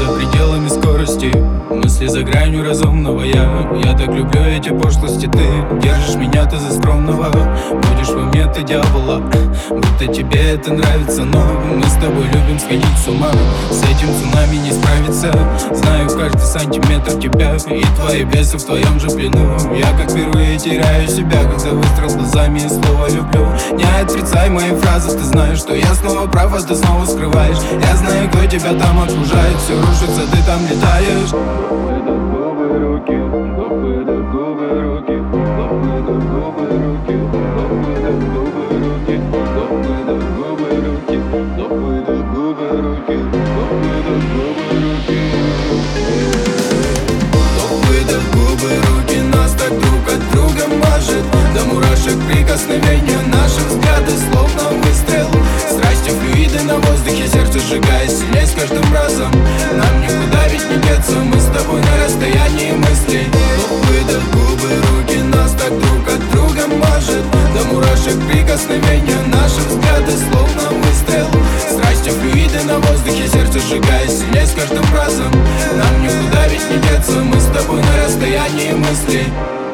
за пределами скорости, мысли за гранью разумного. Я так люблю эти пошлости. Ты держишь меня, ты за скромного. Будешь в уме, ты дьявола, будто тебе это нравится. Но мы с тобой любим сходить с ума, с этим цунами не справиться. Знаю каждый сантиметр тебя и твои бесы в твоем же плену. Я как впервые теряю себя, когда выстрел глазами и слово люблю. Не отрицай мои фразы, ты знаешь, что я снова прав, а ты снова скрываешь. Я знаю, кто тебя там окружает, все рушится, ты там летаешь. Губы, руки, губы, губы, руки, губы, губы, руки, губы, губы, руки, губы, губы, руки, губы, губы, руки, губы, руки, нас так друг от друга мажет. До мурашек прикосновения, наши взгляды словно выстрел. Страстью флюиды на воздухе, сердце сжигая сильнее с каждым разом. Нам никуда ведь не деться, мы с тобой на расстоянии мыслей. Губы, руки, нас так друг от друга мажет. До мурашек прикосновения, наши взгляды словно выстрел. Страстью флюиды на воздухе, сердце сжигая сильнее с каждым разом. Нам никуда ведь не деться, мы с тобой на расстоянии мыслей.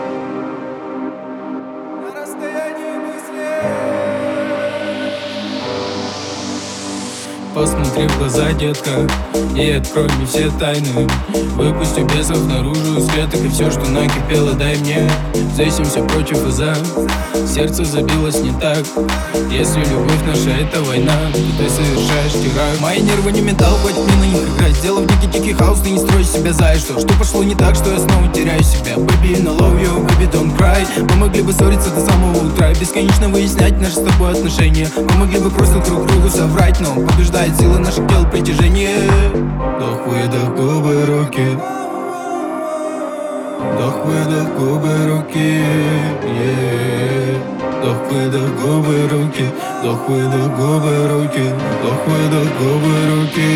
Посмотри в глаза, детка, и открой мне все тайны. Выпусти бесов наружу, светок и все, что накипело, дай мне. Взвесимся против и за. Сердце забилось не так. Если любовь наша это война, то ты совершаешь теракт. Мои нервы не металл, хватит мне на них играть. Сделав дикий хаос, ты не строй себя за. Что пошло не так, что я снова теряю себя. Baby, no love you, baby, don't cry. Мы могли бы ссориться до самого утра, бесконечно выяснять наши с тобой отношения. Мы могли бы просто друг другу соврать, но побеждает сила наших тел притяжение. Вдох-выдох, губы, руки. Вдох-выдох, губы, руки. Вдох-выдох, губы, руки. Вдох-выдох, губы, руки. Вдох-выдох, губы, руки.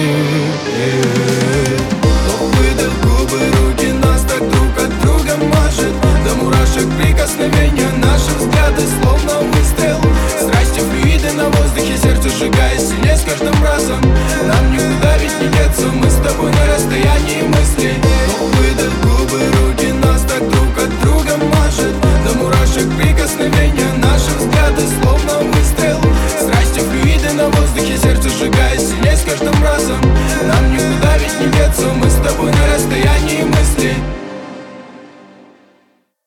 Вдох-выдох, губы, руки. Нас так друг от друга мажет. До мурашек прикосновения, наши взгляды словно выстрел. Страстью флюиды на воздухе, сердце сжигая сильнее с каждым разом. Нам никуда ведь не деться, мы с